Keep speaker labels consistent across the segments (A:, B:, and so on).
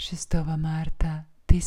A: 6 марта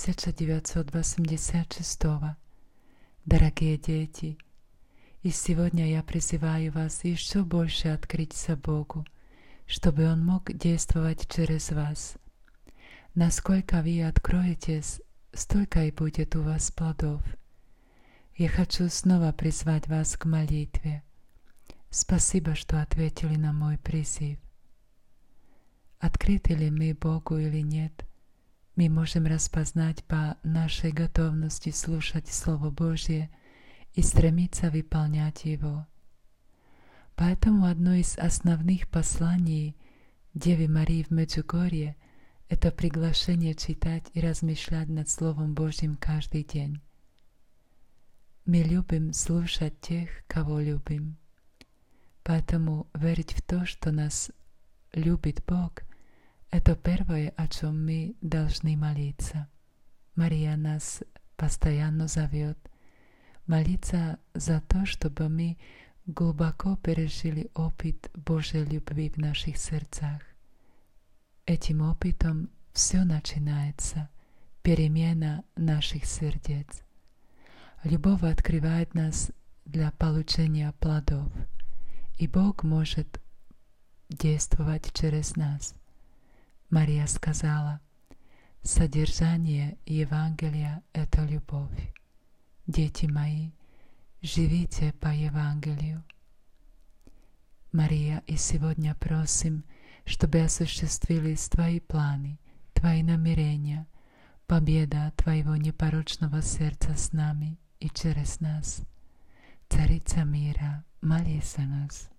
A: 1986. Дорогие дети, и сегодня я призываю вас еще больше открыться Богу, чтобы Он мог действовать через вас. Насколько вы откроетесь, столько и будет у вас плодов. Я хочу снова призвать вас к молитве. Спасибо, что ответили на мой призыв. Открыты ли мы Богу или нет, мы можем распознать по нашей готовности слушать Слово Божье и стремиться выполнять его. Поэтому одно из основных посланий Деве Марии в Меджугорье – это приглашение читать и размышлять над Словом Божьим каждый день. Мы любим слушать тех, кого любим. Поэтому верить в то, что нас любит Бог, это первое, о чем мы должны молиться. Мария нас постоянно зовет молиться за то, чтобы мы глубоко пережили опыт Божьей любви в наших сердцах. Этим опытом все начинается, перемена наших сердец. Любовь открывает нас для получения плодов, и Бог может действовать через нас. Мария сказала: «Содержание Евангелия – это любовь. Дети мои, живите по Евангелию». Мария, и сегодня просим, чтобы осуществились Твои планы, Твои намерения, победа Твоего непорочного сердца с нами и через нас. Царица мира, молись за нас.